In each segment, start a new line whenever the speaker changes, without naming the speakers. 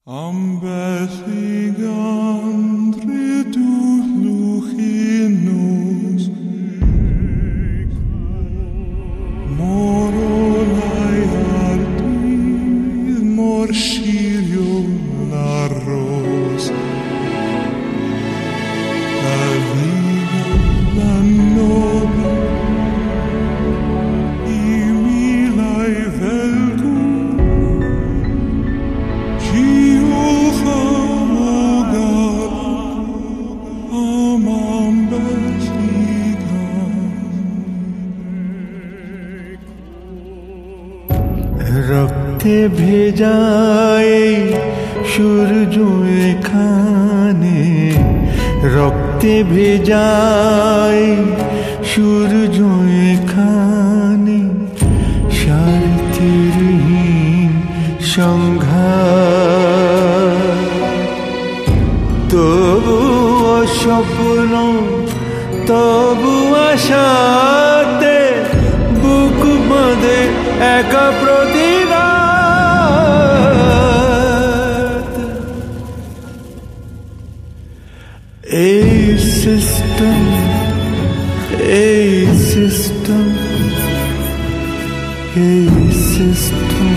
Ambell i gandre dwllwch i nos, mor olau ar dydd, mor siriol ar ros. A ddigon a nobl i milau fel dŵr, diolch am o gar am ambell i
রক্তে ভেজায় সূর্য এখানে, রক্তে ভেজায় সূর্য এখানে, স্বার্থহীন সংঘাত। তবু স্বপ্ন তবু আশাতে বুক বাঁধে একা প্রতিরাত। এই সিস্টেম, এই সিস্টেম, এই সিস্টেম,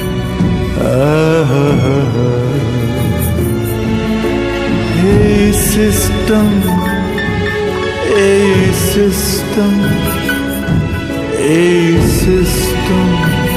এই সিস্টেম, এই সিস্টেম, এই সিস্টেম,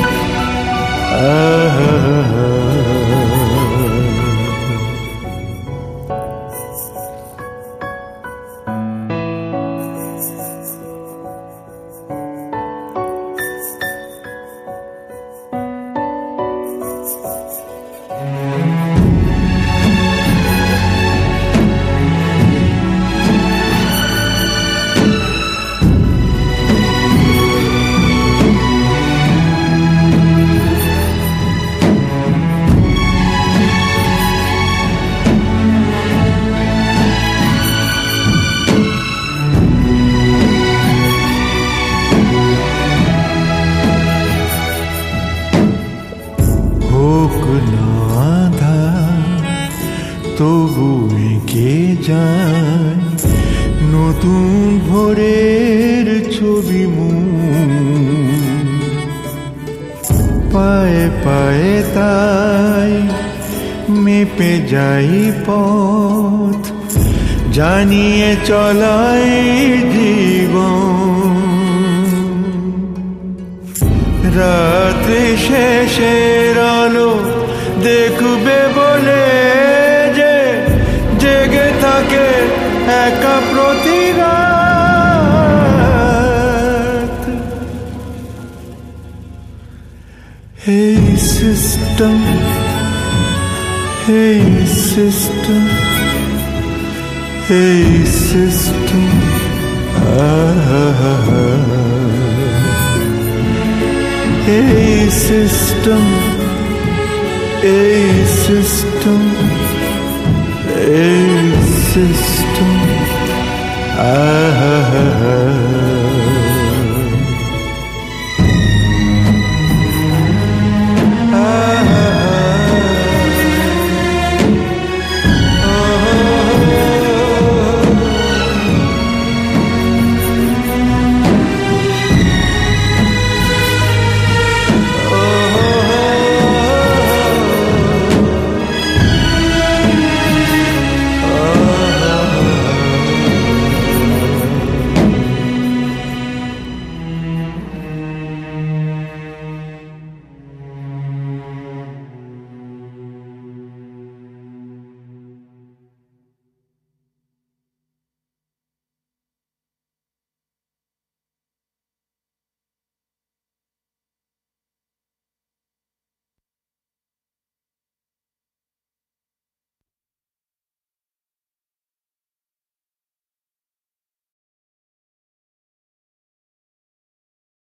তবু এঁকে যায় নতুন ভোরের ছবি মুখ, পায়ে পায়ে তাই মেপে যাই পথ, জানিয়ে চলাই জীবন। রাত্রি শেষের আলো দেখবে বলে যে জেগে থাকে একা প্রতিরাত। এই সিস্টেম, এই সিস্টেম, এই সিস্টেম, এই সিস্টেম, এই সিস্টেম, এই সিস্টেম,